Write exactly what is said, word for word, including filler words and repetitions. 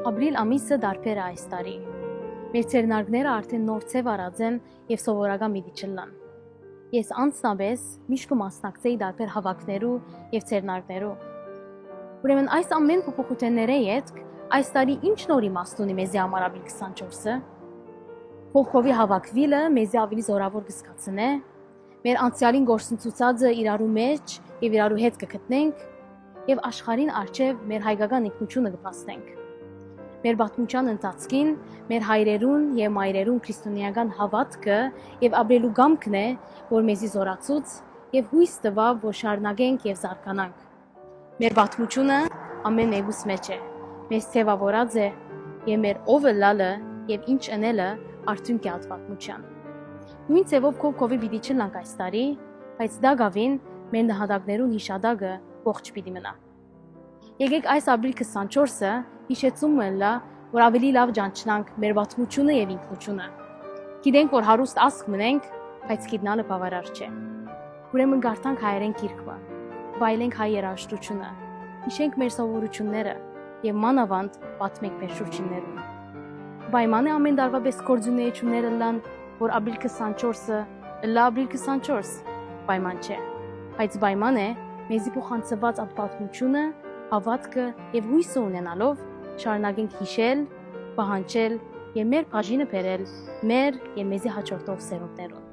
Ապրիլ ամիսը դարբեր է այս տարի։ Մեր ցերնարգները արդեն նոր ցև արած են եւ սովորական մի դիչլան։ Ես անձնապես միշտ կմասնակցեի դարբեր հավաքներու եւ ցերնարգներու։ Ուրեմն այս ամեն փոփոխությունների հետ այս տարի ինչ նոր իմաստ ունի մեզի համար ապրիլ քսանչորսը։ Փոխովի հավաքվիլը մեզի ավելի զորավոր կզգացնե, մեր անցյալին գործընծուցածը իրարու մեջ եւ իրարու հետ կգտնենք եւ աշխարհին արչեւ մեր հայկական ինքնությունը կփաստենք։ Մեր բացմության ընթացքին մեր հայրերուն եւ մայրերուն քրիստոնեական հավատքը եւ ապրելու գամքն է, որ մեզի զորացուց եւ հույս տվավ, որ շարունակենք եւ զարգանանք։ Մեր բացմությունը ամեն մեկուս մեջ է, մեզ ցևավորած է եւ մեր ովը լալը եւ ինչ ընելը արդյունք է ատվատմության։ Նույն ցևով կովի պիտի չլանք այս տարի, բայց դա գավին մեր նահատակներուն հիշադակը ողջ պիտի մնա։ Եկեք այս ապրիլ քսանչորսը հիշեցումը լա, որ ավելի լավ ճանչնանք մեր բացմությունը եւ ինքնությունը։ Գիտենք, որ հարուստ ասկ մնենք, բայց գիտնալը բավարար չէ։ Ուրեմն գարտանք հայերեն գիրքը, վայելենք հայ երաժշտությունը, հիշենք մեր սովորությունները եւ մանավանդ պատմենք մեր շուրջիններուն։ Պայման է ամեն տարվա պես գործունեությունները լան, որ ապրիլ քսանչորսը լա ապրիլ քսանչորս, պայման չէ, բայց պայման է մեզի փոխանցված պատմությունը, հավատքը եւ հույսը ունենալով շարունակենք հիշել, պահանջել եւ մեր բաժինը բերել մեր եւ մեզի հաջորդող սերունդներուն։